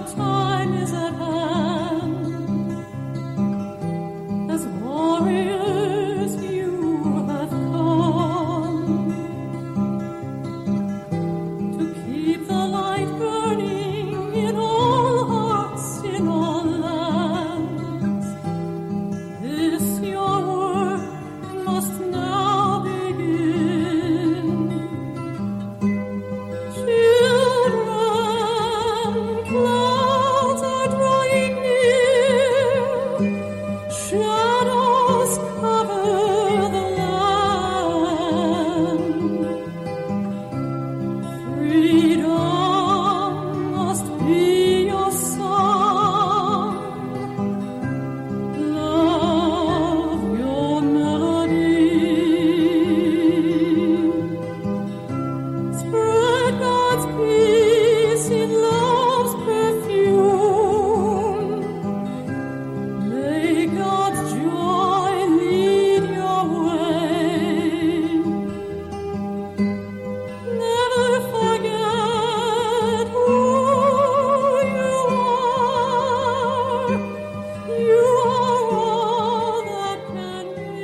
time is at hand. As warriors you have come to keep the light burning in all hearts, in all lands. This your work must now begin. Children, clouds are drawing near, shadows cover the land. Freedom must be your song, love your melody. Spread God's peace in love's perfume. May God's joy lead your way. Never forget who you are. You are all that can be.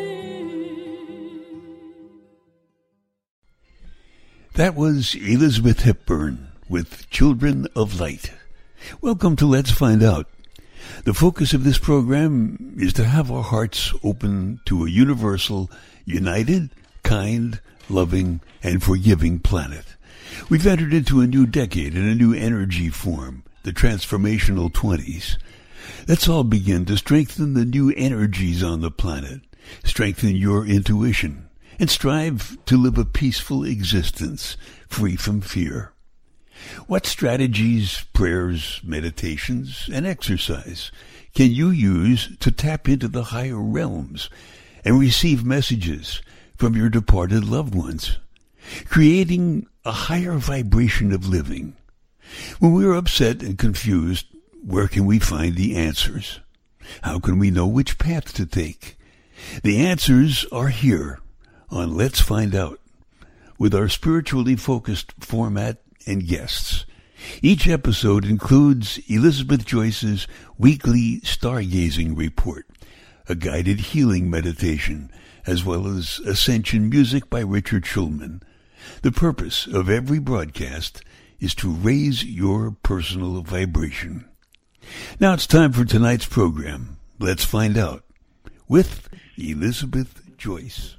That was Elizabeth Hepburn with Children of Light. Welcome to Let's Find Out. The focus of this program is to have our hearts open to a universal, united, kind, loving, and forgiving planet. We've entered into a new decade and a new energy form, the transformational 20s. Let's all begin to strengthen the new energies on the planet, strengthen your intuition, and strive to live a peaceful existence, free from fear. What strategies, prayers, meditations, and exercise can you use to tap into the higher realms and receive messages from your departed loved ones, creating a higher vibration of living? When we are upset and confused, where can we find the answers? How can we know which path to take? The answers are here on Let's Find Out, with our spiritually focused format and guests. Each episode includes Elizabeth Joyce's weekly stargazing report, a guided healing meditation, as well as ascension music by Richard Schulman. The purpose of every broadcast is to raise your personal vibration. Now it's time for tonight's program, Let's Find Out, with Elizabeth Joyce.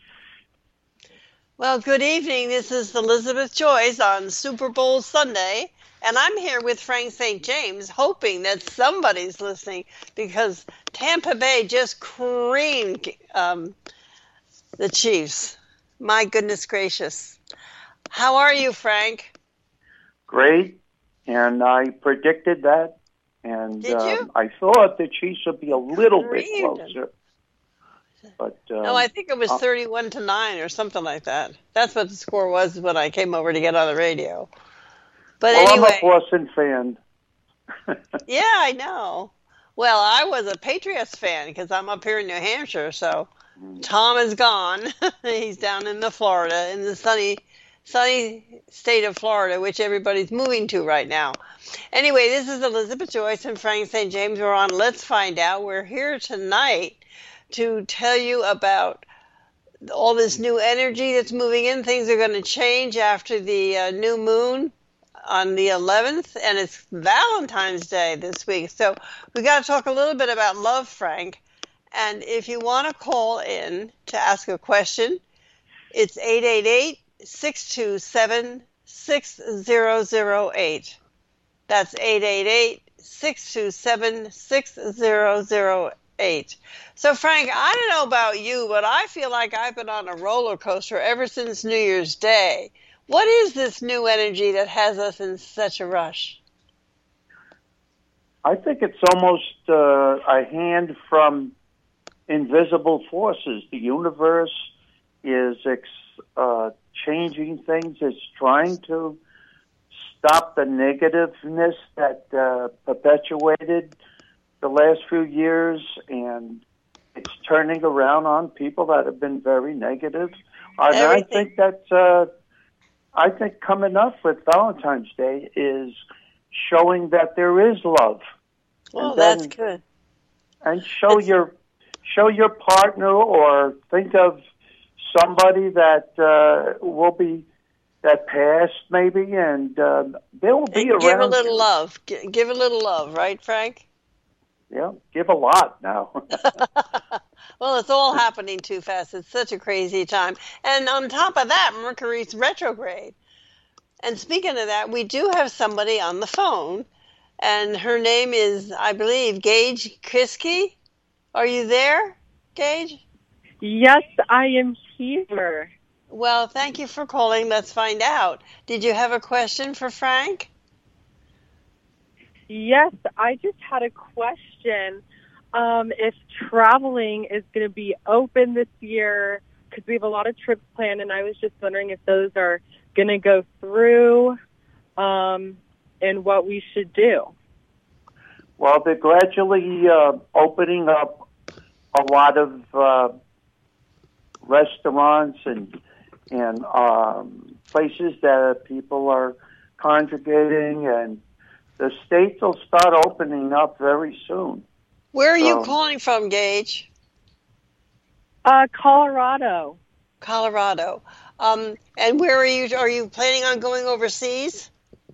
Well, good evening. This is Elizabeth Joyce on Super Bowl Sunday, and I'm here with Frank St. James, hoping that somebody's listening because Tampa Bay just creamed the Chiefs. My goodness gracious. How are you, Frank? Great, and I predicted that, and Did you? I thought the Chiefs would be a little bit closer. But No, I think it was 31-9 or something like that. That's what the score was when I came over to get on the radio. But well, anyway, I'm a Boston fan. yeah, I know. Well, I was a Patriots fan because I'm up here in New Hampshire. So Tom is gone. He's down in Florida, in the sunny state of Florida, which everybody's moving to right now. Anyway, this is Elizabeth Joyce and Frank St. James. We're on Let's Find Out. We're here tonight to tell you about all this new energy that's moving in. Things are going to change after the new moon on the 11th, and it's Valentine's Day this week. So we got to talk a little bit about love, Frank. And if you want to call in to ask a question, it's 888-627-6008. That's 888-627-6008. So, Frank, I don't know about you, but I feel like I've been on a roller coaster ever since New Year's Day. What is this new energy that has us in such a rush? I think it's almost a hand from invisible forces. The universe is changing things. It's trying to stop the negativeness that perpetuated the last few years, and it's turning around on people that have been very negative. And I think that I think coming up with Valentine's Day is showing that there is love. Well, And that's then- good. And show your partner, or think of somebody that will be that passed maybe, and they will be And around. give a little love. Give a little love, right, Frank? Yeah, give a lot now. Well, it's all happening too fast. It's such a crazy time. And on top of that, Mercury's retrograde. And speaking of that, we do have somebody on the phone, and her name is, I believe, Gage Kiske. Are you there, Gage? Yes, I am here. Well, thank you for calling. Let's find out. Did you have a question for Frank? Yes, I just had a question. If traveling is going to be open this year, because we have a lot of trips planned, and I was just wondering if those are going to go through, and what we should do. Well, they're gradually opening up a lot of restaurants and places that people are congregating, and the states will start opening up very soon. Where are you calling from, Gage? Colorado. Colorado. And where are you? Are you planning on going overseas?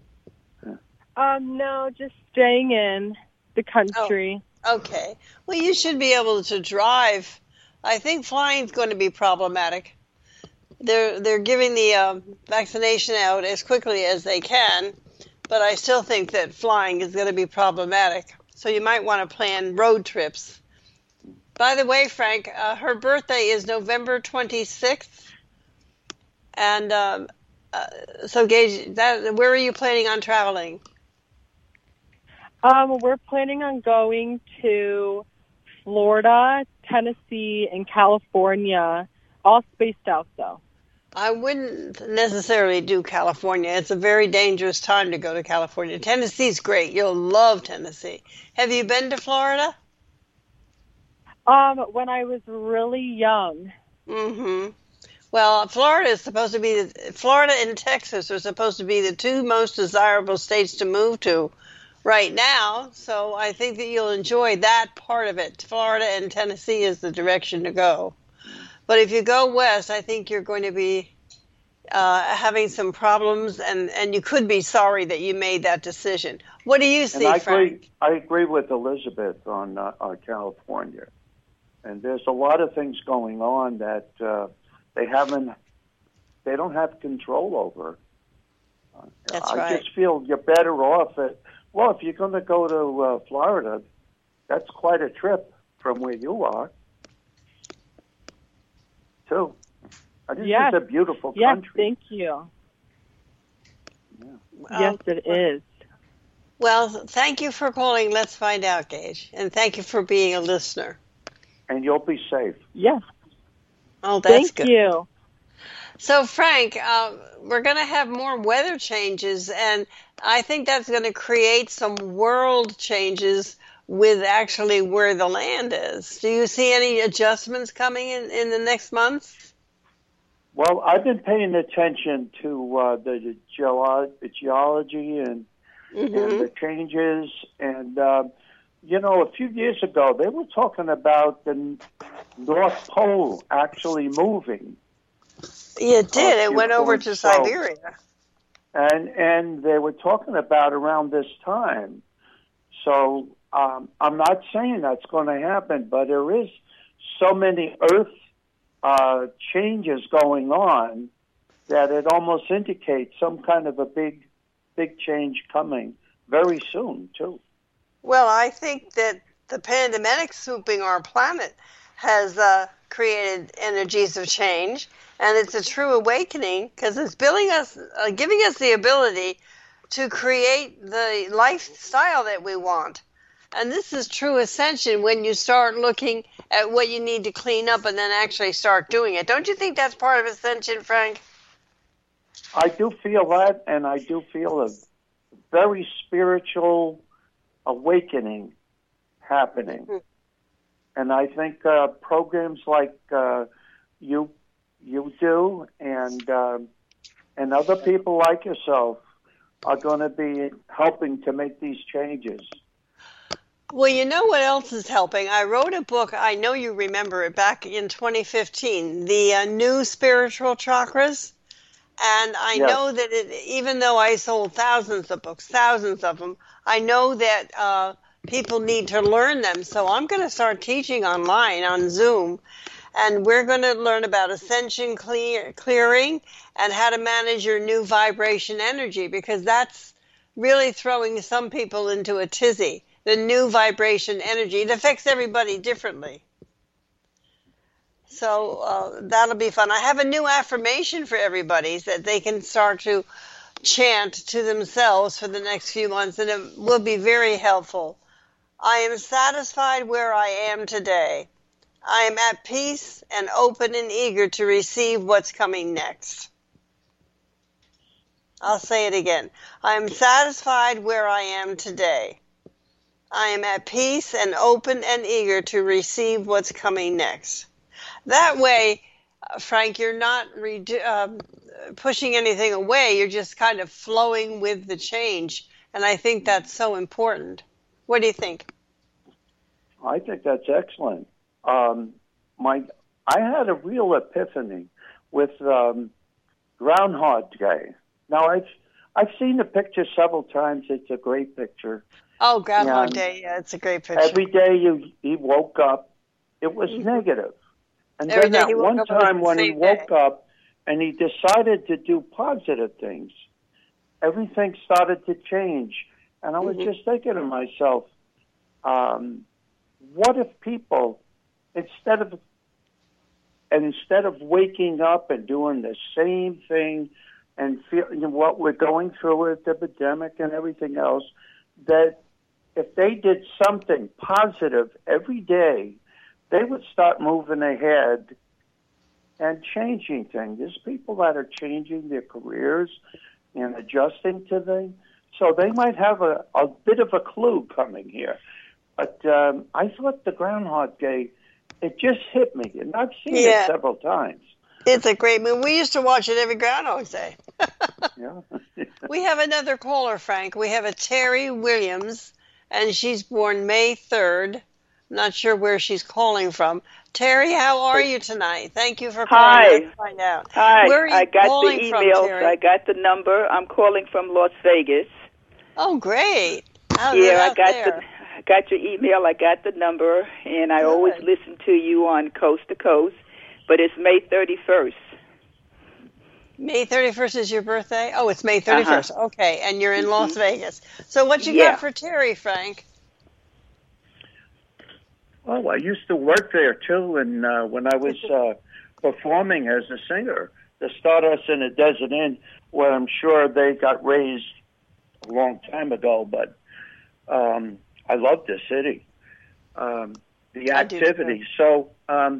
No, just staying in the country. Okay. Well, you should be able to drive. I think flying is going to be problematic. They're giving the vaccination out as quickly as they can, but I still think that flying is going to be problematic. So you might want to plan road trips. By the way, Frank, her birthday is November 26th. And so, Gage, where are you planning on traveling? We're planning on going to Florida, Tennessee, and California, all spaced out, though. I wouldn't necessarily do California. It's a very dangerous time to go to California. Tennessee's great. You'll love Tennessee. Have you been to Florida? When I was really young. Mm-hmm. Well, Florida and Texas are supposed to be the two most desirable states to move to right now. So I think that you'll enjoy that part of it. Florida and Tennessee is the direction to go. But if you go west, I think you're going to be having some problems, and you could be sorry that you made that decision. What do you see, Frank? I agree with Elizabeth on California. And there's a lot of things going on that they don't have control over. That's I right. just feel you're better off if you're going to go to Florida, that's quite a trip from where you are, too. This is a beautiful country. Yes, thank you. Yeah. Yes, it is. Well, thank you for calling. Let's find out, Gage. And thank you for being a listener. And you'll be safe. Yes. Oh, that's Thank good. you. So, Frank, we're going to have more weather changes, and I think that's going to create some world changes with actually where the land is. Do you see any adjustments coming in the next month? Well, I've been paying attention to the geology and the changes. And, a few years ago, they were talking about the North Pole actually moving. It did. It went over to Siberia. And they were talking about around this time. So I'm not saying that's going to happen, but there is so many Earth changes going on that it almost indicates some kind of a big change coming very soon, too. Well, I think that the pandemic swooping our planet has created energies of change, and it's a true awakening because it's giving us the ability to create the lifestyle that we want. And this is true ascension when you start looking at what you need to clean up and then actually start doing it. Don't you think that's part of ascension, Frank? I do feel that, and I do feel a very spiritual awakening happening. Mm-hmm. And I think programs like you do and other people like yourself are going to be helping to make these changes. Well, you know what else is helping? I wrote a book, I know you remember it, back in 2015, the New Spiritual Chakras. And I Yes. know that even though I sold thousands of books, thousands of them, I know that people need to learn them. So I'm going to start teaching online on Zoom. And we're going to learn about ascension clearing and how to manage your new vibration energy, because that's really throwing some people into a tizzy. The new vibration energy, it affects everybody differently. So that'll be fun. I have a new affirmation for everybody that they can start to chant to themselves for the next few months, and it will be very helpful. I am satisfied where I am today. I am at peace and open and eager to receive what's coming next. I'll say it again. I am satisfied where I am today. I am at peace and open and eager to receive what's coming next. That way, Frank, you're not pushing anything away. You're just kind of flowing with the change. And I think that's so important. What do you think? I think that's excellent. I had a real epiphany with Groundhog Day. Now, I've seen the picture several times. It's a great picture. Oh, Groundhog And Day, yeah, it's a great picture. every day he woke up, it was negative. And Every then day he that woke one up, it was time the when he same day. woke up and he decided to do positive things, everything started to change. And I was just thinking to myself, what if people, instead of waking up and doing the same thing and feeling what we're going through with the epidemic and everything else, that if they did something positive every day, they would start moving ahead and changing things. There's people that are changing their careers and adjusting to things. So they might have a bit of a clue coming here. But I thought the Groundhog Day, it just hit me. And I've seen it several times. It's a great movie. We used to watch it every Groundhog Day. Yeah. We have another caller, Frank. We have a Terry Williams, and she's born May 3rd. I'm not sure where she's calling from. Terry, how are you tonight? Thank you for calling. Hi. Let's find out. Hi. Where are you I got the calling emails. from, Terry? I got the number. I'm calling from Las Vegas. Oh, great. How's it I out got there? I got your email. I got the number, and I always listen to you on Coast to Coast. But it's May 31st. May 31st is your birthday? Oh, it's May 31st. Okay, and you're in Las Vegas. So what you got for Terry, Frank? Oh, I used to work there, too, and when I was performing as a singer, the Stardust in a Desert Inn, where I'm sure they got raised a long time ago, but I love the city, the activity. So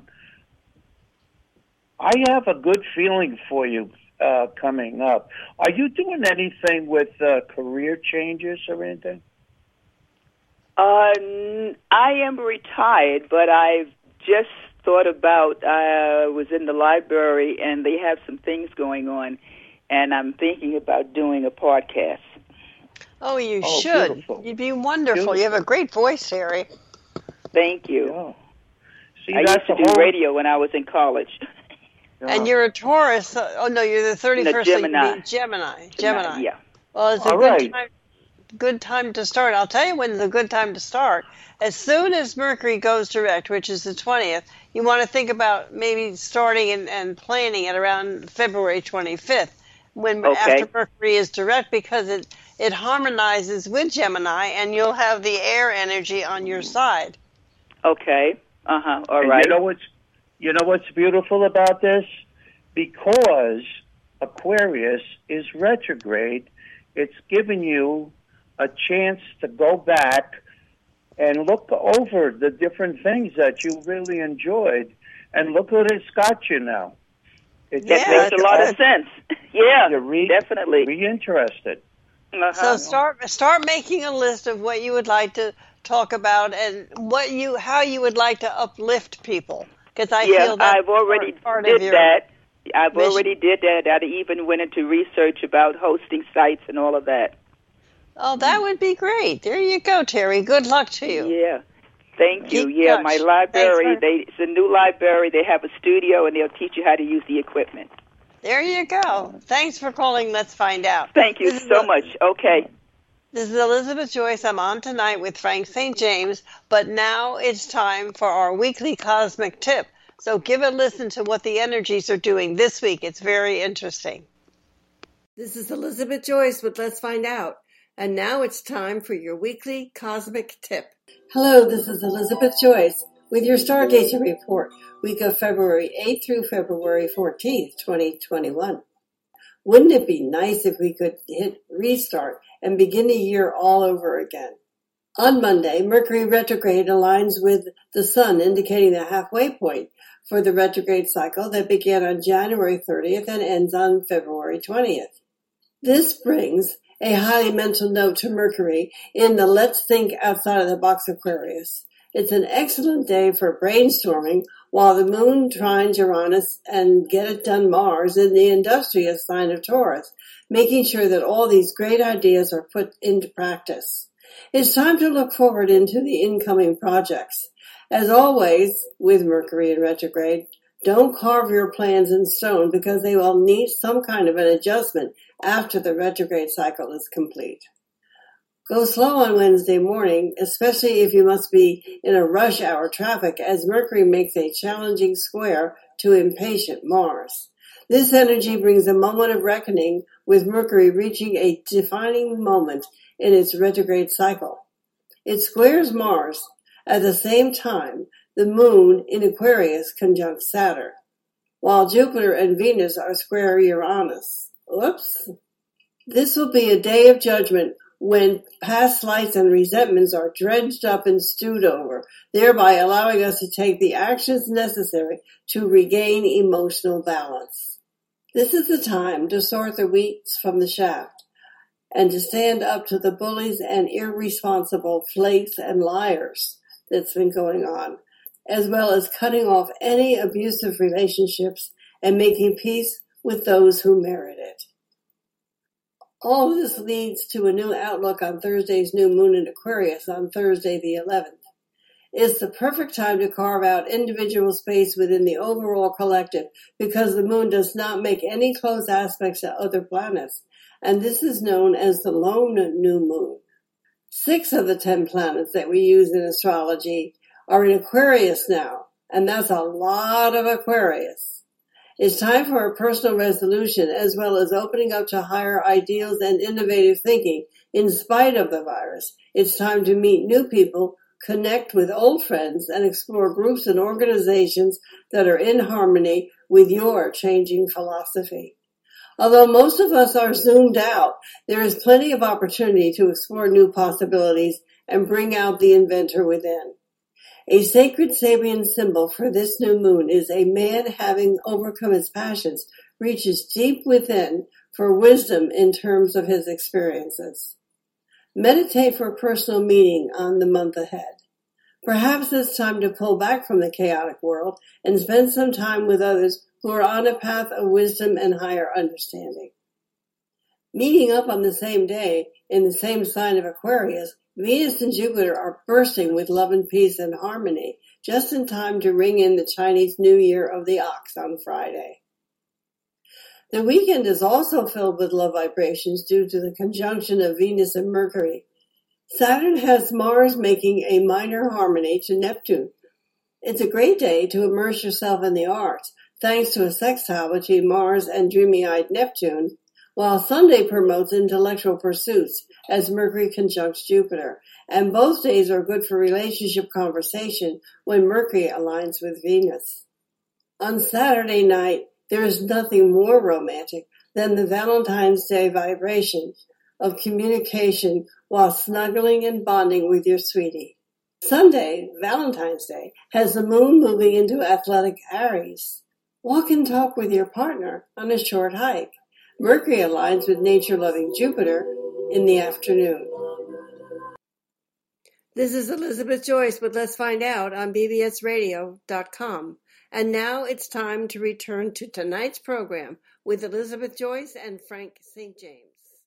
I have a good feeling for you coming up. Are you doing anything with career changes or anything? I am retired, but I've just thought about, I was in the library, and they have some things going on, and I'm thinking about doing a podcast. Oh, you should. Beautiful. You'd be wonderful. Beautiful. You have a great voice, Terry. Thank you. Yeah. See, I used to do radio when I was in college. Yeah. And you're a Taurus. Oh, no, you're the 31st. No, Gemini. So you'd be Gemini. Yeah. Well, it's a All good right. time. Good time to start. I'll tell you when's a good time to start. As soon as Mercury goes direct, which is the 20th, you want to think about maybe starting and planning it around February 25th, when after Mercury is direct, because it harmonizes with Gemini, and you'll have the air energy on your side. Okay. All and right. You know what's beautiful about this? Because Aquarius is retrograde, it's giving you a chance to go back and look over the different things that you really enjoyed, and look what it's got you now. That makes a lot of sense. Yeah, definitely. Be interested. So start making a list of what you would like to talk about and how you would like to uplift people. Because I feel that I've already part did of your... that. I've already did that. I even went into research about hosting sites and all of that. Oh, that would be great. There you go, Terry. Good luck to you. Yeah. Thank you. Keep Yeah, touch. my library, it's a new library. They have a studio, and they'll teach you how to use the equipment. There you go. Thanks for calling. Let's find out. Thank you so much. Okay. This is Elizabeth Joyce. I'm on tonight with Frank St. James, but now it's time for our weekly cosmic tip. So give a listen to what the energies are doing this week. It's very interesting. This is Elizabeth Joyce with Let's Find Out. And now it's time for your weekly cosmic tip. Hello, this is Elizabeth Joyce with your Stargazer report, week of February 8th through February 14th, 2021. Wouldn't it be nice if we could hit restart and begin the year all over again? On Monday, Mercury retrograde aligns with the Sun, indicating the halfway point for the retrograde cycle that began on January 30th and ends on February 20th. This brings a highly mental note to Mercury in the Let's Think Outside of the Box Aquarius. It's an excellent day for brainstorming while the Moon trines Uranus and Get It Done Mars in the industrious sign of Taurus, making sure that all these great ideas are put into practice. It's time to look forward into the incoming projects. As always, with Mercury in retrograde, don't carve your plans in stone because they will need some kind of an adjustment after the retrograde cycle is complete. Go slow on Wednesday morning, especially if you must be in a rush hour traffic, as Mercury makes a challenging square to impatient Mars. This energy brings a moment of reckoning, with Mercury reaching a defining moment in its retrograde cycle. It squares Mars. At the same time, the Moon in Aquarius conjuncts Saturn, while Jupiter and Venus are square Uranus. Oops. This will be a day of judgment when past slights and resentments are dredged up and stewed over, thereby allowing us to take the actions necessary to regain emotional balance. This is the time to sort the wheat from the chaff and to stand up to the bullies and irresponsible flakes and liars that's been going on, as well as cutting off any abusive relationships and making peace with those who merit it. All of this leads to a new outlook on Thursday's new moon in Aquarius on Thursday the 11th. It's the perfect time to carve out individual space within the overall collective because the moon does not make any close aspects to other planets, and this is known as the lone new moon. 6 of the 10 planets that we use in astrology are in Aquarius now, and that's a lot of Aquarius. It's time for a personal resolution as well as opening up to higher ideals and innovative thinking in spite of the virus. It's time to meet new people, connect with old friends, and explore groups and organizations that are in harmony with your changing philosophy. Although most of us are zoomed out, there is plenty of opportunity to explore new possibilities and bring out the inventor within. A sacred Sabian symbol for this new moon is a man having overcome his passions, reaches deep within for wisdom in terms of his experiences. Meditate for personal meaning on the month ahead. Perhaps it's time to pull back from the chaotic world and spend some time with others who are on a path of wisdom and higher understanding. Meeting up on the same day in the same sign of Aquarius, Venus and Jupiter are bursting with love and peace and harmony, just in time to ring in the Chinese New Year of the Ox on Friday. The weekend is also filled with love vibrations due to the conjunction of Venus and Mercury. Saturn has Mars making a minor harmony to Neptune. It's a great day to immerse yourself in the arts, thanks to a sextile between Mars and dreamy-eyed Neptune, while Sunday promotes intellectual pursuits as Mercury conjuncts Jupiter, and both days are good for relationship conversation when Mercury aligns with Venus. On Saturday night, there is nothing more romantic than the Valentine's Day vibration of communication while snuggling and bonding with your sweetie. Sunday, Valentine's Day, has the moon moving into athletic Aries. Walk and talk with your partner on a short hike. Mercury aligns with nature-loving Jupiter in the afternoon. This is Elizabeth Joyce with Let's Find Out on bbsradio.com. And now it's time to return to tonight's program with Elizabeth Joyce and Frank St. James.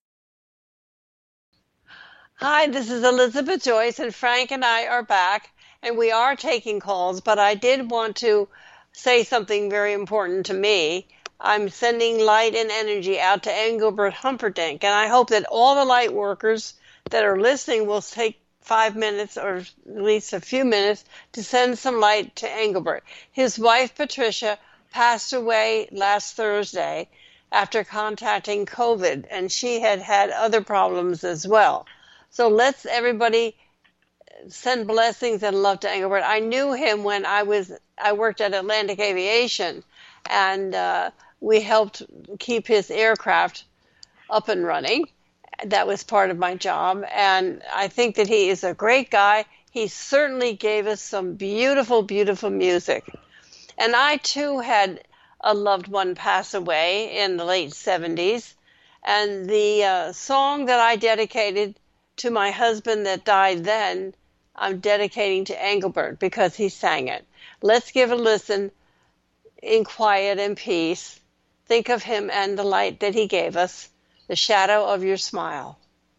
Hi, this is Elizabeth Joyce, and Frank and I are back, and we are taking calls, but I did want to say something very important to me. I'm sending light and energy out to Engelbert Humperdinck, and I hope that all the light workers that are listening will take 5 minutes or at least a few minutes to send some light to Engelbert. His wife, Patricia, passed away last Thursday after contacting COVID, and she had had other problems as well. So let's everybody send blessings and love to Engelbert. I knew him when I worked at Atlantic Aviation, and we helped keep his aircraft up and running. That was part of my job, and I think that he is a great guy. He certainly gave us some beautiful, beautiful music. And I, too, had a loved one pass away in the late 70s, and the song that I dedicated to my husband that died then, I'm dedicating to Engelbert because he sang it. Let's give a listen in quiet and peace. Think of him and the light that he gave us, the shadow of your smile.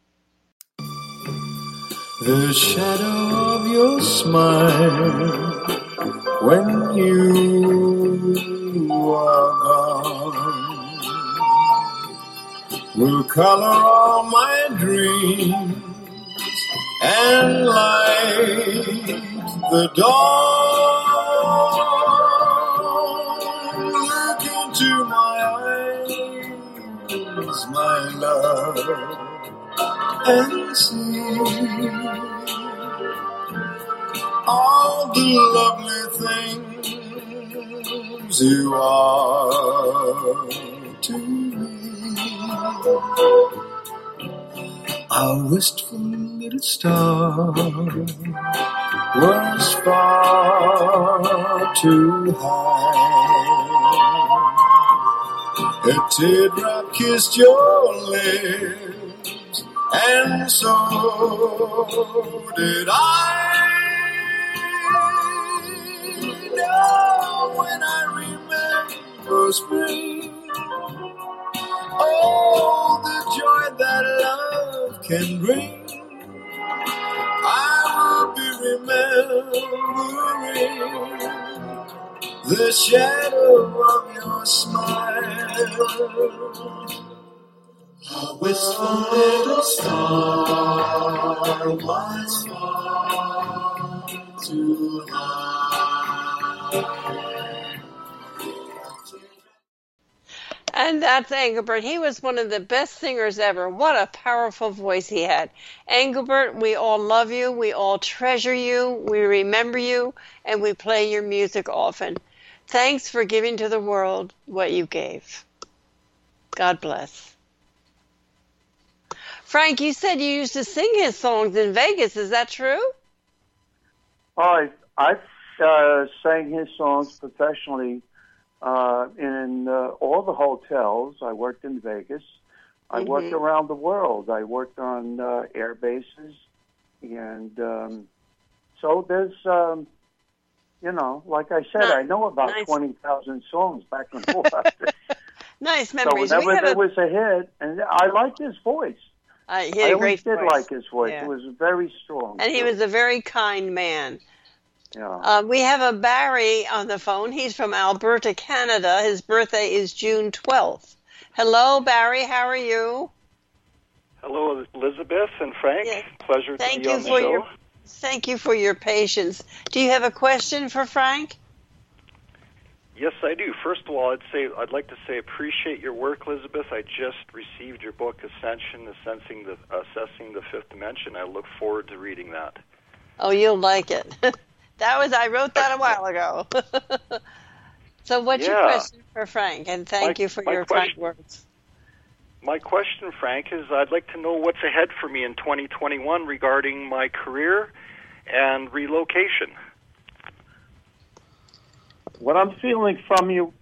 The shadow of your smile when you are gone will color all my dreams and light the dawn. Look into my eyes, my love, and see all the lovely things you are to me. A wistful little star was far too high. A teardrop kissed your lips, and so did I. Now when I remember spring, oh, the joy that love can bring, I will be remembering the shadow of your smile. A wistful little star was far too high. And that's Engelbert. He was one of the best singers ever. What a powerful voice he had. Engelbert, we all love you. We all treasure you. We remember you. And we play your music often. Thanks for giving to the world what you gave. God bless. Frank, you said you used to sing his songs in Vegas. Is that true? Oh, I sang his songs professionally in all the hotels. I worked in Vegas. I worked around the world. I worked on air bases. And so there's, like I said, I know about 20,000 songs back and forth. Nice memories. So whenever there was a hit, and I liked his voice. He had a great voice. I always did like his voice. Yeah. It was very strong. And he was a very kind man. Yeah. We have a Barry on the phone. He's from Alberta, Canada. His birthday is June 12th. Hello, Barry. How are you? Hello, Elizabeth and Frank. Yes. Pleasure to be on the show. Thank you for your patience. Do you have a question for Frank? Yes, I do. First of all, I'd like to say appreciate your work, Elizabeth. I just received your book, Ascension, Assessing the Fifth Dimension. I look forward to reading that. Oh, you'll like it. I wrote that a while ago. So what's your question for Frank? And thank you for your kind words. My question, Frank, is I'd like to know what's ahead for me in 2021 regarding my career and relocation. What I'm feeling from you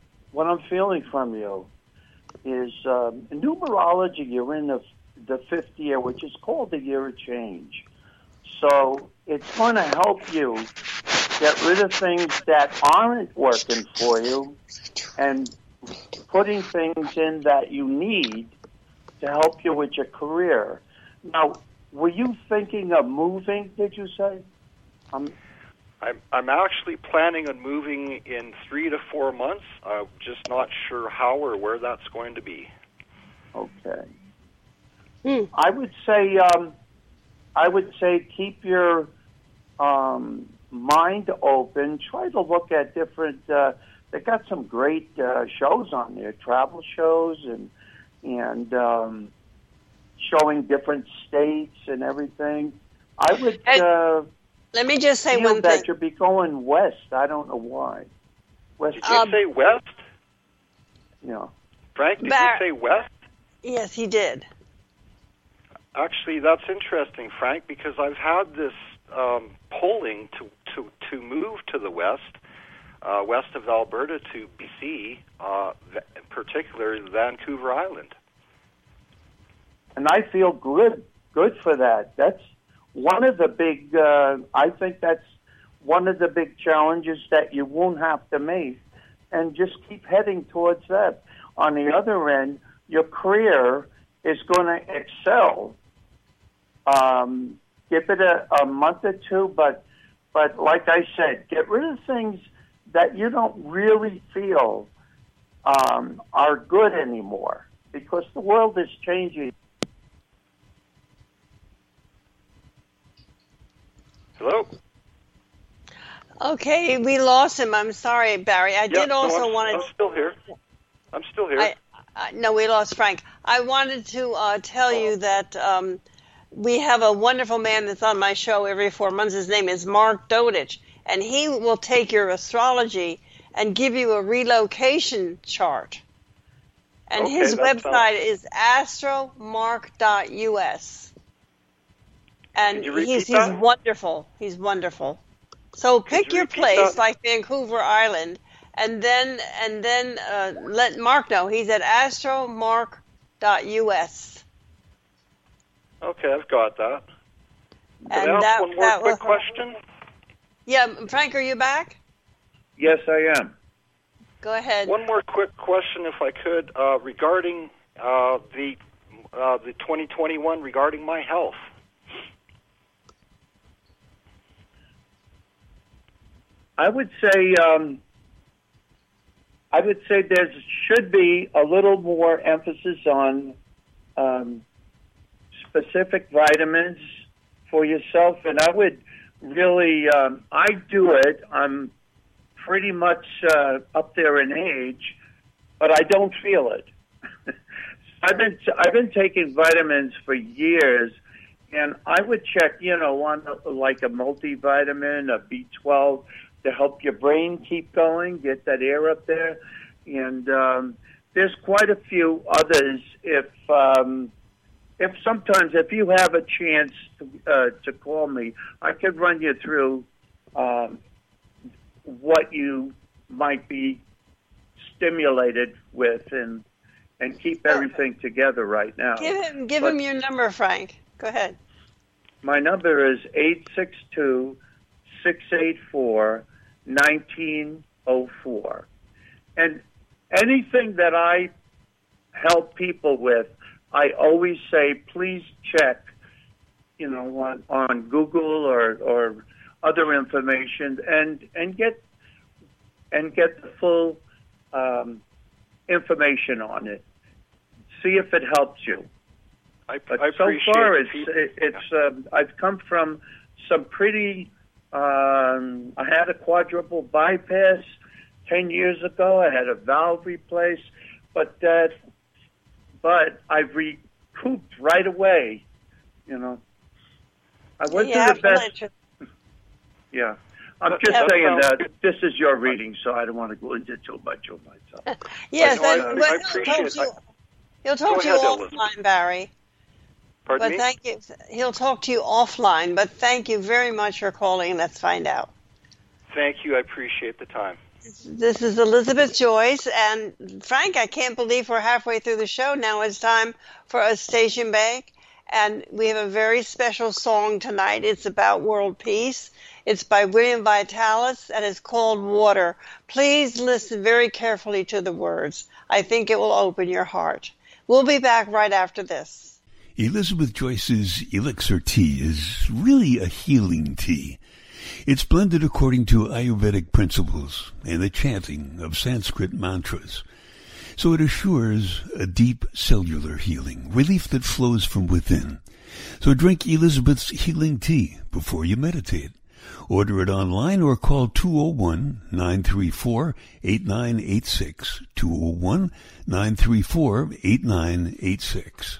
is in numerology, you're in the fifth year, which is called the year of change. So it's going to help you get rid of things that aren't working for you, and putting things in that you need to help you with your career. Now, were you thinking of moving, did you say? I'm actually planning on moving in 3 to 4 months. I'm just not sure how or where that's going to be. Okay. I would say keep your mind open. Try to look at different. They got some great shows on there, travel shows and showing different states and everything. I would. Let me just say feel one that thing. you'll be going west. I don't know why. West. Did you say west? Yeah. Frank, did you say west? Yes, he did. Actually, that's interesting, Frank, because I've had this polling to move to the west, west of Alberta to BC, in particular Vancouver Island. And I feel good for that. That's one of the big, I think that's one of the big challenges that you won't have to make, and just keep heading towards that. On the other end, your career is going to excel. Give it a month or two, but like I said, get rid of things that you don't really feel are good anymore, because the world is changing. Hello? Okay, we lost him. I'm sorry, Barry. I did also want to... I'm still here. I'm still here. No, we lost Frank. I wanted to tell you that we have a wonderful man that's on my show every 4 months. His name is Mark Dodich, and he will take your astrology and give you a relocation chart. And his website is astromark.us. And he's wonderful. He's wonderful. So pick your place, like Vancouver Island, and then let Mark know. He's at astromark.us. Okay, I've got that. And I ask one more quick question? Yeah, Frank, are you back? Yes, I am. Go ahead. One more quick question, if I could, regarding the 2021, regarding my health. I would say there should be a little more emphasis on specific vitamins for yourself, and I would really, I do it. I'm pretty much up there in age, but I don't feel it. I've been taking vitamins for years, and I would check, on like a multivitamin, a B12. To help your brain keep going, get that air up there. And there's quite a few others. If sometimes if you have a chance to call me, I could run you through what you might be stimulated with and keep everything together right now. Give him your number, Frank. Go ahead. My number is 862-684-1904. And anything that I help people with, I always say, please check, on Google or other information and get the full information on it. See if it helps you. But so far, it's I've come from some pretty. I had a quadruple bypass 10 years ago. I had a valve replaced, but I've recouped right away. I went through the best. Yeah, I'm just saying that this is your reading, so I don't want to go into too much of myself. Yes, he'll talk to you offline, Barry. Pardon me? Thank you. He'll talk to you offline, but thank you very much for calling. Let's find out. Thank you. I appreciate the time. This is Elizabeth Joyce, and Frank, I can't believe we're halfway through the show. Now it's time for a station bank, and we have a very special song tonight. It's about world peace. It's by William Vitalis and it's called Water. Please listen very carefully to the words. I think it will open your heart. We'll be back right after this. Elizabeth Joyce's Elixir Tea is really a healing tea. It's blended according to Ayurvedic principles and the chanting of Sanskrit mantras. So it assures a deep cellular healing, relief that flows from within. So drink Elizabeth's healing tea before you meditate. Order it online or call 201-934-8986, 201-934-8986.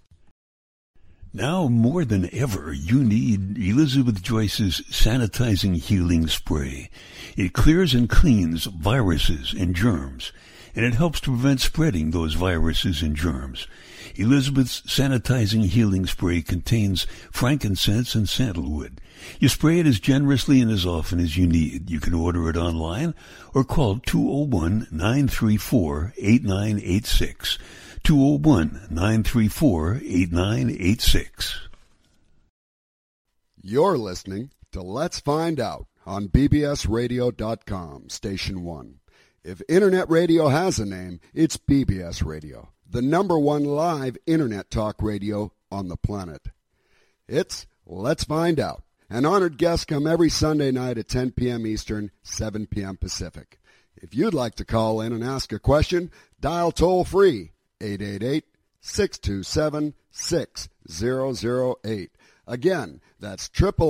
Now more than ever, you need Elizabeth Joyce's Sanitizing Healing Spray. It clears and cleans viruses and germs, and it helps to prevent spreading those viruses and germs. Elizabeth's Sanitizing Healing Spray contains frankincense and sandalwood. You spray it as generously and as often as you need. You can order it online or call 201-934-8986. 201-934-8986. You're listening to Let's Find Out on bbsradio.com, Station 1. If Internet radio has a name, it's BBS Radio, the #1 live Internet talk radio on the planet. It's Let's Find Out. An honored guest come every Sunday night at 10 p.m. Eastern, 7 p.m. Pacific. If you'd like to call in and ask a question, dial toll-free 888-627-6008. Again, that's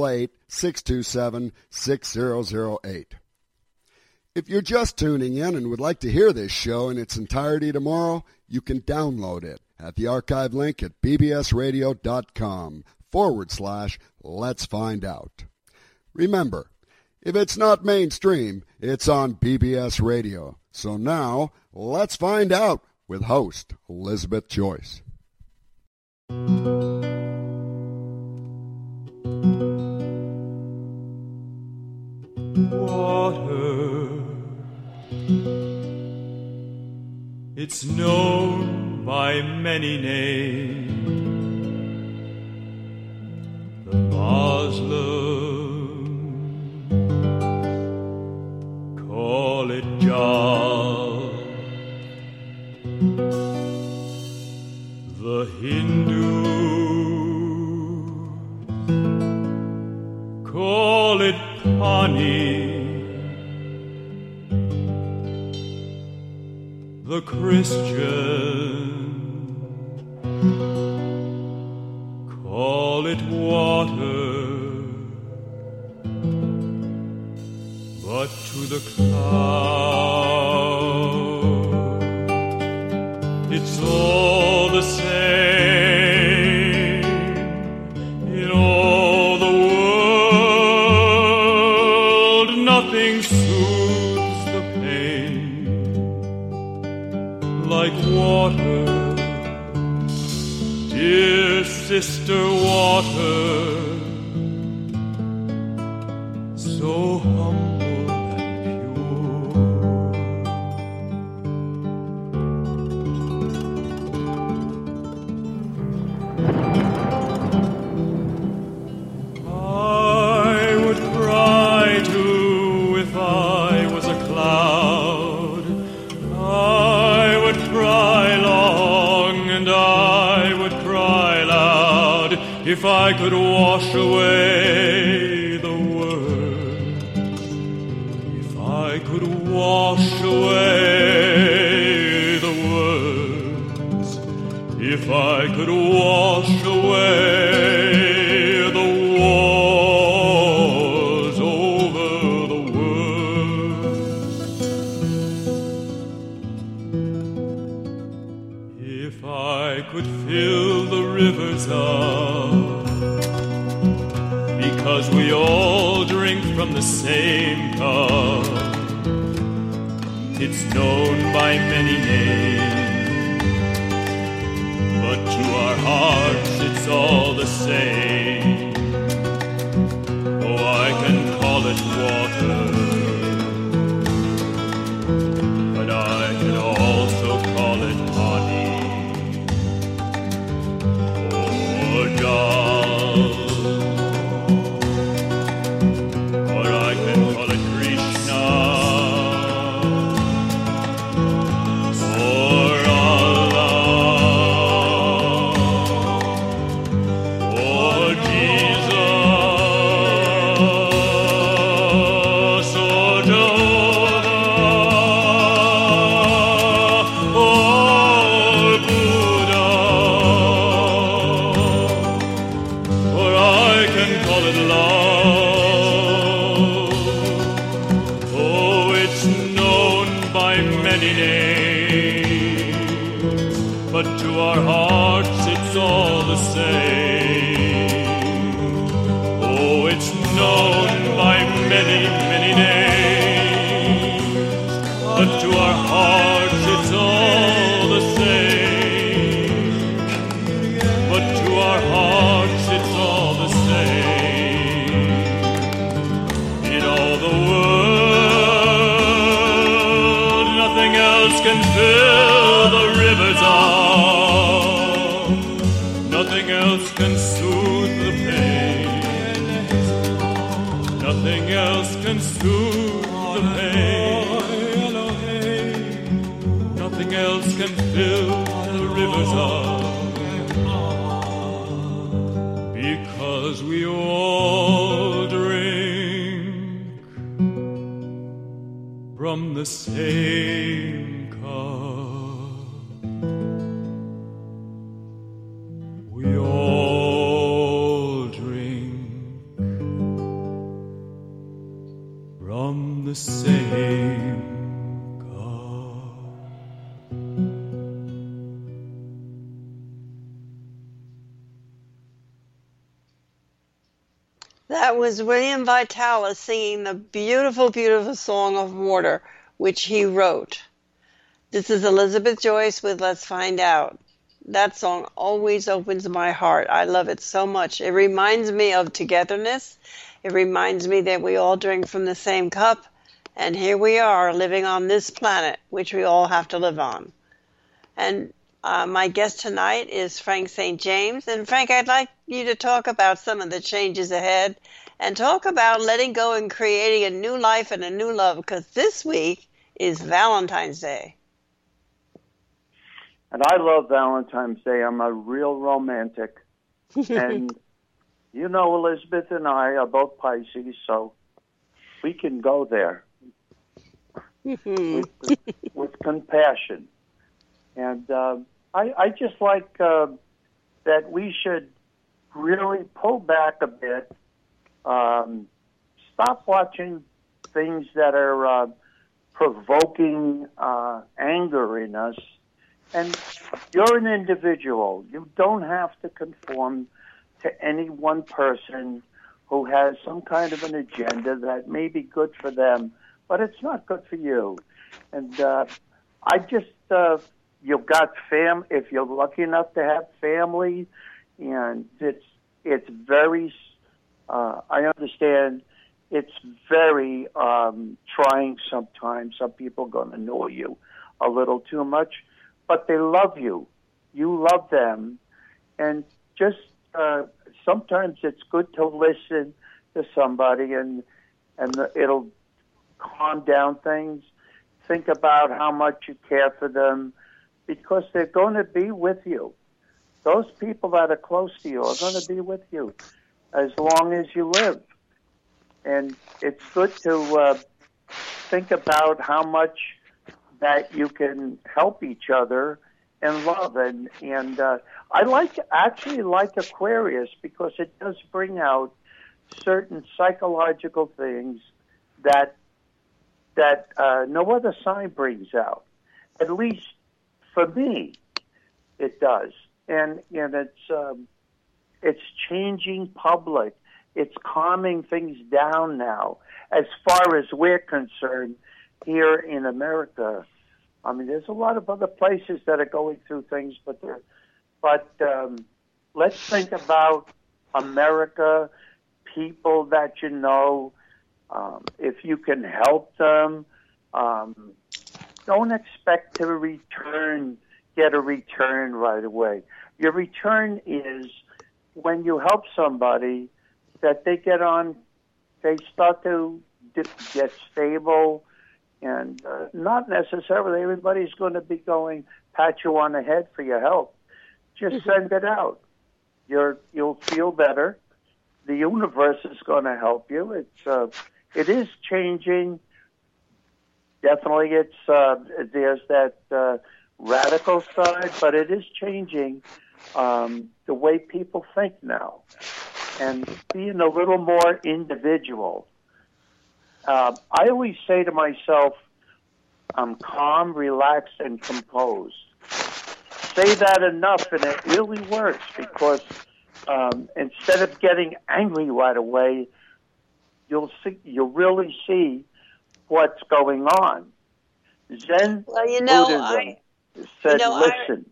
888-627-6008. If you're just tuning in and would like to hear this show in its entirety tomorrow, you can download it at the archive link at bbsradio.com/Let's Find Out. Remember, if it's not mainstream, it's on BBS Radio. So now, let's find out with host Elizabeth Joyce. Water, it's known by many names. The Muslim call it Jah, the Hindu call it Pani, the Christian call it water, but to the cloud it's all the same. In all the world nothing soothes the pain like water, dear sister water, so humble and pure. I would cry too if I was a cloud. I would cry long and I would cry loud if I could wash away the world. If I could wash away the words. If I could wash away the wars over the world. If I could fill the rivers up, because we all drink from the same cup. It's known by many names, but to our hearts it's all the same. Oh, I can call it water, but I can also call it honey, or God, or known by many, many names, but to our hearts it's all the same. But to our hearts it's all the same. In all the world, nothing else can fill the rivers of. Nothing else can soothe the pain. Nothing else can soothe the pain. Nothing else can fill the rivers of. Because we all drink from the same cup. We all drink from the same cup. That was William Vitalis singing the beautiful, beautiful song of water, which he wrote. This is Elizabeth Joyce with Let's Find Out. That song always opens my heart. I love it so much. It reminds me of togetherness. It reminds me that we all drink from the same cup. And here we are living on this planet, which we all have to live on. And my guest tonight is Frank St. James. And Frank, I'd like you to talk about some of the changes ahead and talk about letting go and creating a new life and a new love, because this week is Valentine's Day. And I love Valentine's Day. I'm a real romantic. And, you know, Elizabeth and I are both Pisces, so we can go there with compassion. And I just like that we should really pull back a bit, stop watching things that are provoking anger in us. And you're an individual. You don't have to conform to any one person who has some kind of an agenda that may be good for them, but it's not good for you. And I just, you've got if you're lucky enough to have family, and it's very, I understand it's very trying sometimes. Some people are going to annoy you a little too much, but they love you. You love them. And just sometimes it's good to listen to somebody, and it'll calm down things. Think about how much you care for them, because they're going to be with you. Those people that are close to you are going to be with you as long as you live. And it's good to think about how much that you can help each other and love. And I actually like Aquarius, because it does bring out certain psychological things that no other sign brings out. At least for me, it does. And it's changing public. It's calming things down now. As far as we're concerned here in America, I mean, there's a lot of other places that are going through things, but let's think about America, people that you know. If you can help them, don't expect to get a return right away. Your return is when you help somebody that they start to get stable, and not necessarily everybody's going to be pat you on the head for your help. Just send it out. You'll feel better. The universe is going to help you. It is changing. Definitely, there's that radical side, but it is changing the way people think now, and being a little more individual. I always say to myself, I'm calm, relaxed, and composed. Say that enough, and it really works, because instead of getting angry right away, you'll really see what's going on. Zen Buddhism said, listen.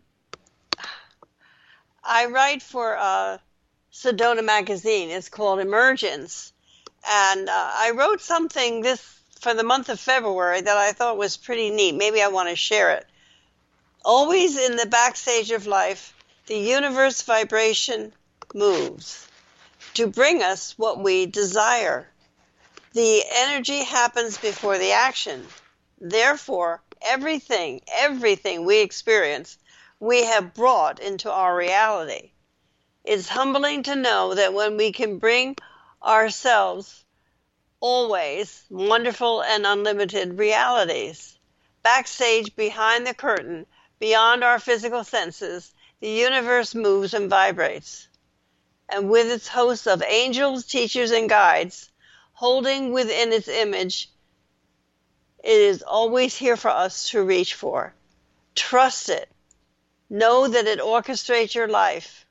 I write for Sedona Magazine. It's called Emergence. And I wrote something for the month of February that I thought was pretty neat. Maybe I want to share it. Always in the backstage of life, the universe vibration moves to bring us what we desire. The energy happens before the action. Therefore, everything we experience, we have brought into our reality. It's humbling to know that when we can bring ourselves always wonderful and unlimited realities. Backstage, behind the curtain, beyond our physical senses, the universe moves and vibrates. And with its host of angels, teachers, and guides, holding within its image, it is always here for us to reach for. Trust it. Know that it orchestrates your life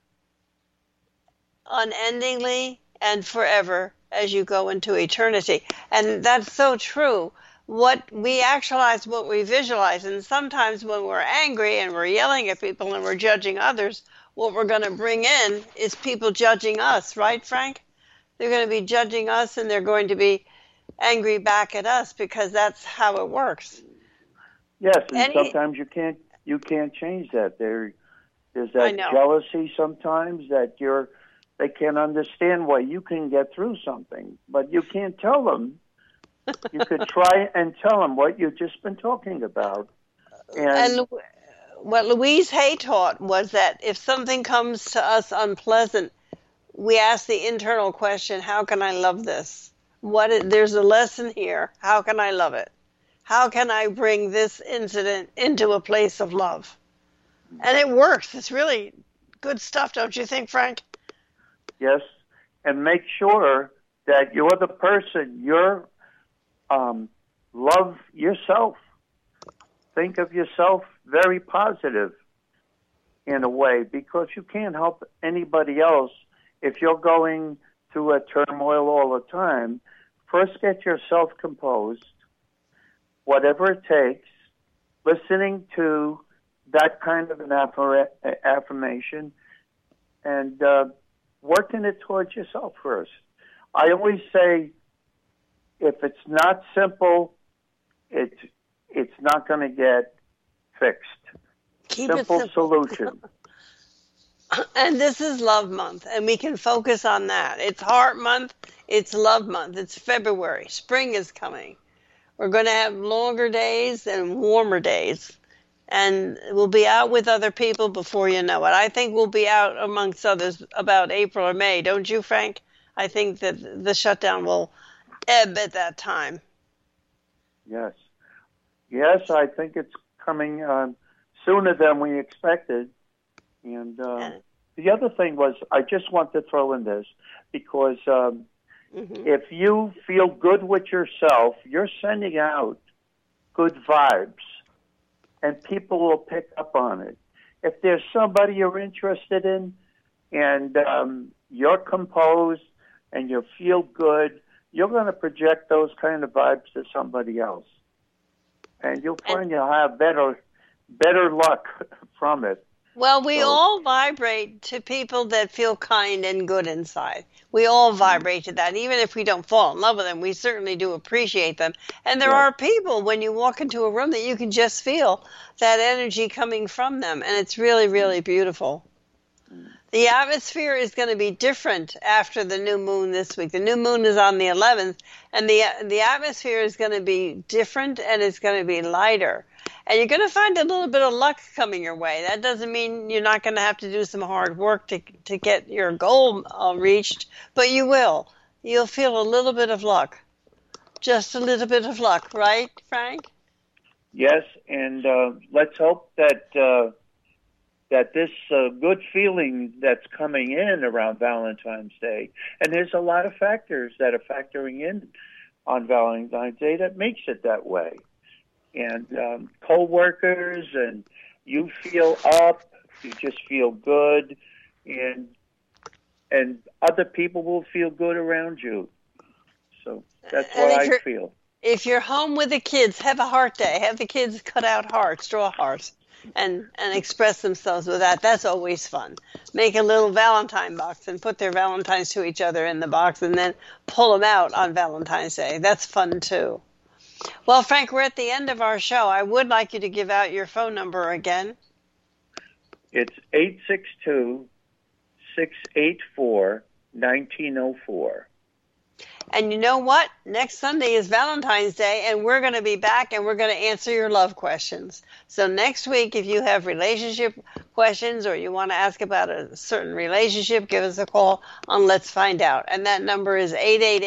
unendingly and forever as you go into eternity. And that's so true. What we actualize, what we visualize, and sometimes when we're angry and we're yelling at people and we're judging others, what we're going to bring in is people judging us, right, Frank? They're going to be judging us and they're going to be angry back at us because that's how it works. Yes, and sometimes you can't change that. There's that jealousy sometimes that they can't understand why you can get through something, but you can't tell them. You could try and tell them what you've just been talking about. And what Louise Hay taught was that if something comes to us unpleasant, we ask the internal question, how can I love this? There's a lesson here. How can I love it? How can I bring this incident into a place of love? And it works. It's really good stuff, don't you think, Frank? Yes. And make sure that you're the person, love yourself. Think of yourself very positive in a way, because you can't help anybody else if you're going through a turmoil all the time. First, get yourself composed, whatever it takes, listening to that kind of an affirmation, and working it towards yourself first. I always say, if it's not simple, it's not going to get fixed. Simple solution. And this is Love Month, and we can focus on that. It's Heart Month. It's Love Month. It's February. Spring is coming. We're going to have longer days and warmer days. And we'll be out with other people before you know it. I think we'll be out amongst others about April or May. Don't you, Frank? I think that the shutdown will ebb at that time. Yes. Yes, I think it's coming sooner than we expected. And the other thing was, I just want to throw in this, because if you feel good with yourself, you're sending out good vibes, and people will pick up on it. If there's somebody you're interested in, and you're composed, and you feel good, you're going to project those kind of vibes to somebody else. And you'll find you'll have better luck from it. Well, we all vibrate to people that feel kind and good inside. We all vibrate to that. Even if we don't fall in love with them, we certainly do appreciate them. And there are people, when you walk into a room, that you can just feel that energy coming from them. And it's really, really beautiful. The atmosphere is going to be different after the new moon this week. The new moon is on the 11th, and the atmosphere is going to be different, and it's going to be lighter. And you're going to find a little bit of luck coming your way. That doesn't mean you're not going to have to do some hard work to get your goal reached, but you will. You'll feel a little bit of luck. Just a little bit of luck, right, Frank? Yes, and let's hope that this good feeling that's coming in around Valentine's Day, and there's a lot of factors that are factoring in on Valentine's Day that makes it that way. And co-workers, and you feel up, you just feel good, and other people will feel good around you. So That's what I feel. If you're home with the kids, have a heart day. Have the kids cut out hearts, draw hearts, and express themselves with that. That's always fun. Make a little Valentine box and put their Valentines to each other in the box and then pull them out on Valentine's Day. That's fun, too. Well, Frank, we're at the end of our show. I would like you to give out your phone number again. It's 862-684-1904. And you know what? Next Sunday is Valentine's Day, and we're going to be back, and we're going to answer your love questions. So next week, if you have relationship questions or you want to ask about a certain relationship, give us a call on Let's Find Out. And that number is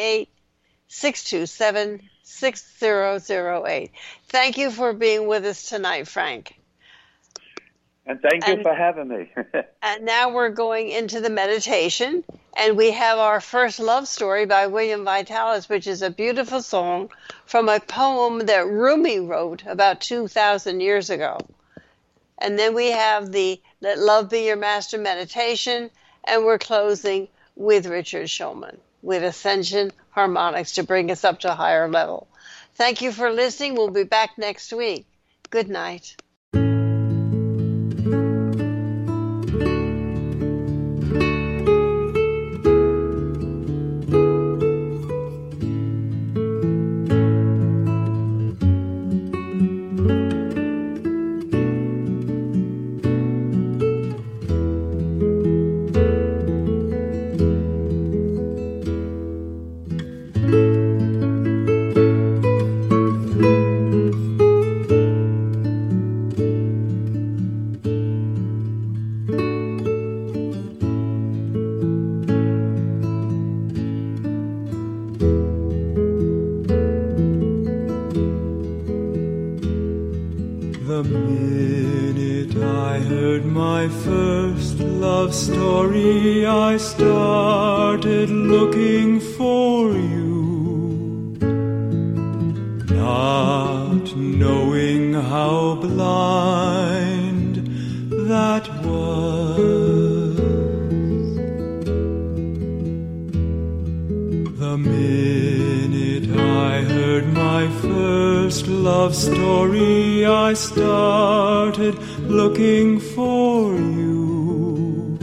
888-627-6008. Thank you for being with us tonight, Frank. And thank you for having me. And now we're going into the meditation, and we have our first love story by William Vitalis, which is a beautiful song from a poem that Rumi wrote about 2,000 years ago. And then we have the Let Love Be Your Master meditation, and we're closing with Richard Shulman with Ascension Harmonics to bring us up to a higher level. Thank you for listening. We'll be back next week. Good night. The minute I heard my first love story, I started looking for you, not knowing how blind that was. The minute I heard my first love story, I started looking for you,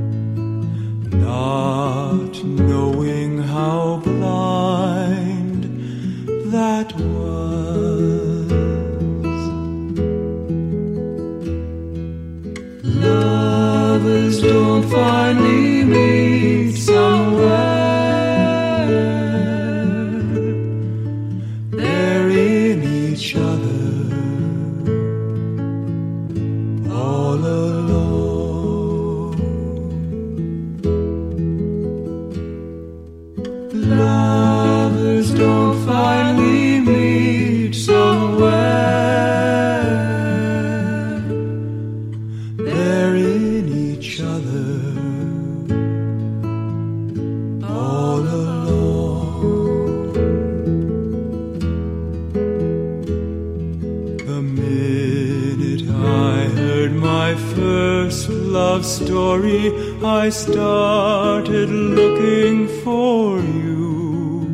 not knowing how blind that was. Lovers don't finally meet somewhere. They're in each other, all alone. Lovers don't finally meet somewhere. They're in each other, all alone. The minute I heard my first love story, I started looking for you,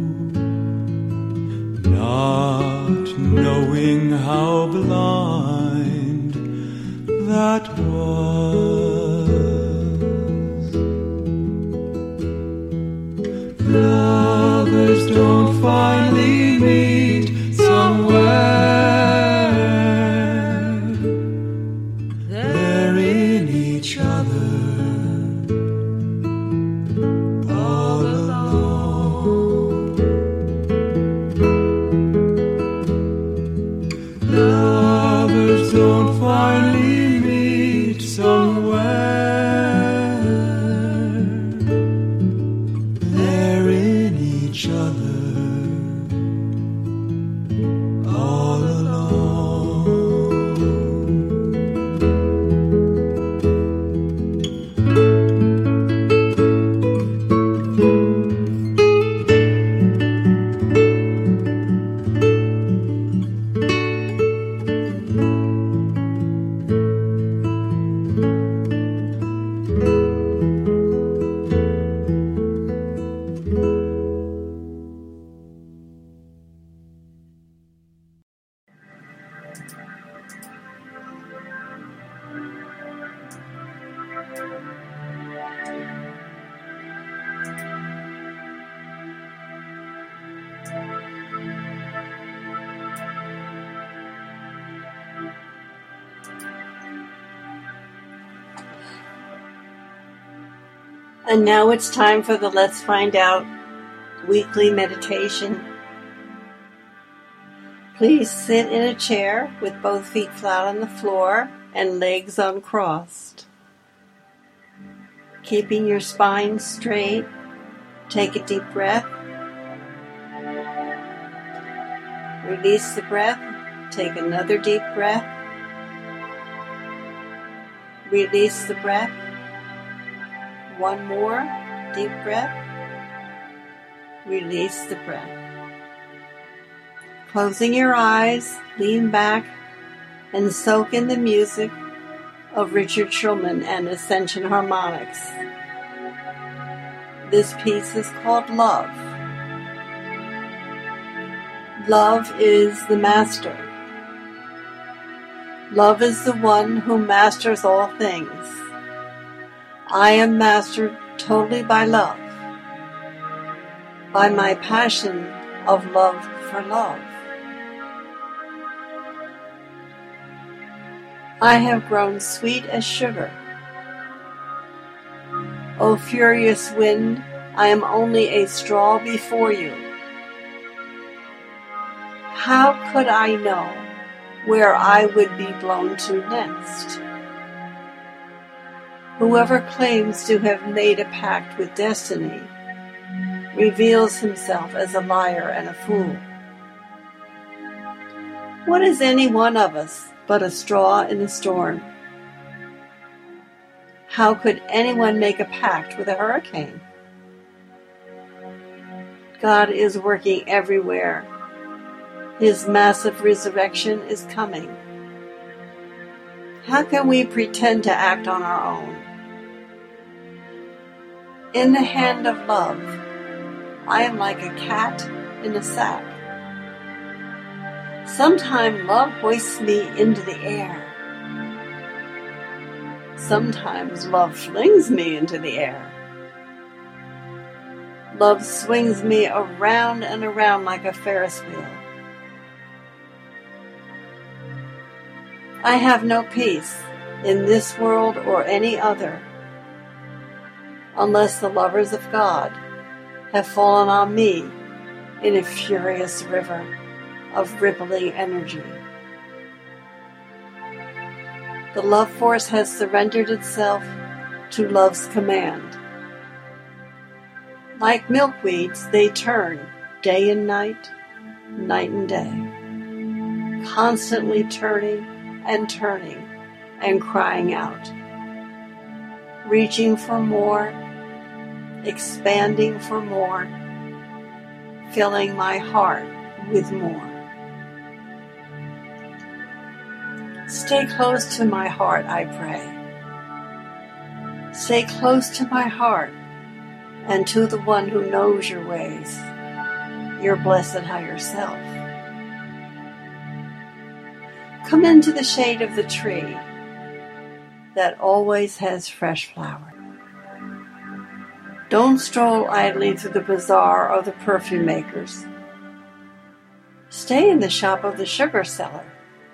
not knowing how blind that was. Lovers don't finally meet somewhere. They're in each other, all alone. Lovers don't finally meet somewhere. And now it's time for the Let's Find Out weekly meditation. Please sit in a chair with both feet flat on the floor and legs uncrossed. Keeping your spine straight, take a deep breath. Release the breath. Take another deep breath. Release the breath. One more deep breath. Release the breath. Closing your eyes, lean back and soak in the music of Richard Shulman and Ascension Harmonics. This piece is called Love. Love is the master. Love is the one who masters all things. I am mastered totally by love, by my passion of love for love. I have grown sweet as sugar. O furious wind, I am only a straw before you. How could I know where I would be blown to next? Whoever claims to have made a pact with destiny reveals himself as a liar and a fool. What is any one of us but a straw in a storm? How could anyone make a pact with a hurricane? God is working everywhere. His massive resurrection is coming. How can we pretend to act on our own? In the hand of love, I am like a cat in a sack. Sometimes love hoists me into the air. Sometimes love flings me into the air. Love swings me around and around like a Ferris wheel. I have no peace in this world or any other unless the lovers of God have fallen on me in a furious river of rippling energy. The love force has surrendered itself to love's command. Like milkweeds, they turn day and night, night and day, constantly turning and crying out, reaching for more, expanding for more, filling my heart with more. Stay close to my heart, I pray. Stay close to my heart and to the one who knows your ways, your blessed higher self. Come into the shade of the tree that always has fresh flowers. Don't stroll idly through the bazaar or the perfume makers. Stay in the shop of the sugar seller.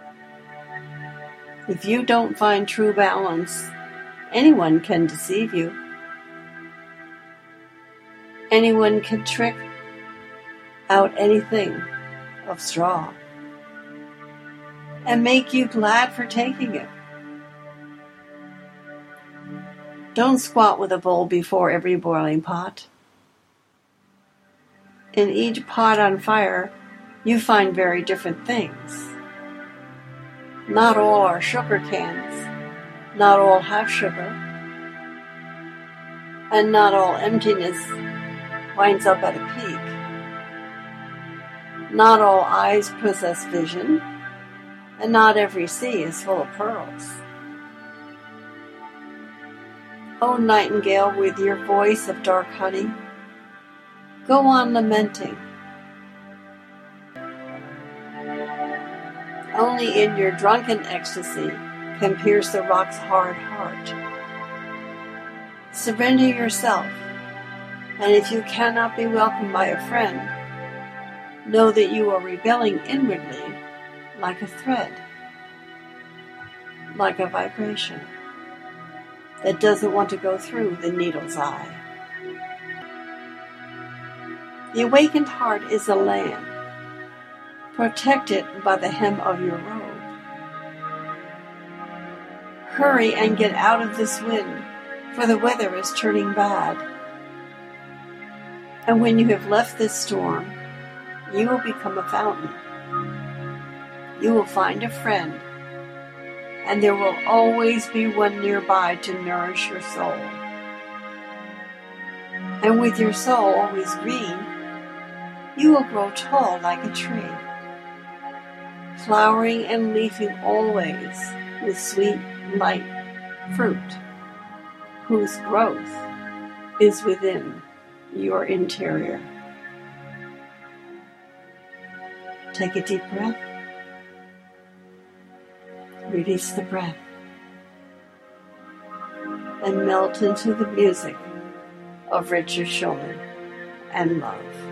If you don't find true balance, anyone can deceive you. Anyone can trick out anything of straw and make you glad for taking it. Don't squat with a bowl before every boiling pot. In each pot on fire, you find very different things. Not all are sugar cans, not all have sugar, and not all emptiness winds up at a peak. Not all eyes possess vision, and not every sea is full of pearls. O nightingale with your voice of dark honey, go on lamenting. Only in your drunken ecstasy can pierce the rock's hard heart. Surrender yourself, and if you cannot be welcomed by a friend, know that you are rebelling inwardly like a thread, like a vibration that doesn't want to go through the needle's eye. The awakened heart is a lamb, protected by the hem of your robe. Hurry and get out of this wind, for the weather is turning bad. And when you have left this storm, you will become a fountain. You will find a friend, and there will always be one nearby to nourish your soul. And with your soul always green, you will grow tall like a tree, flowering and leafing always with sweet, light fruit, whose growth is within your interior. Take a deep breath. Release the breath. And melt into the music of Richard Shulman and love.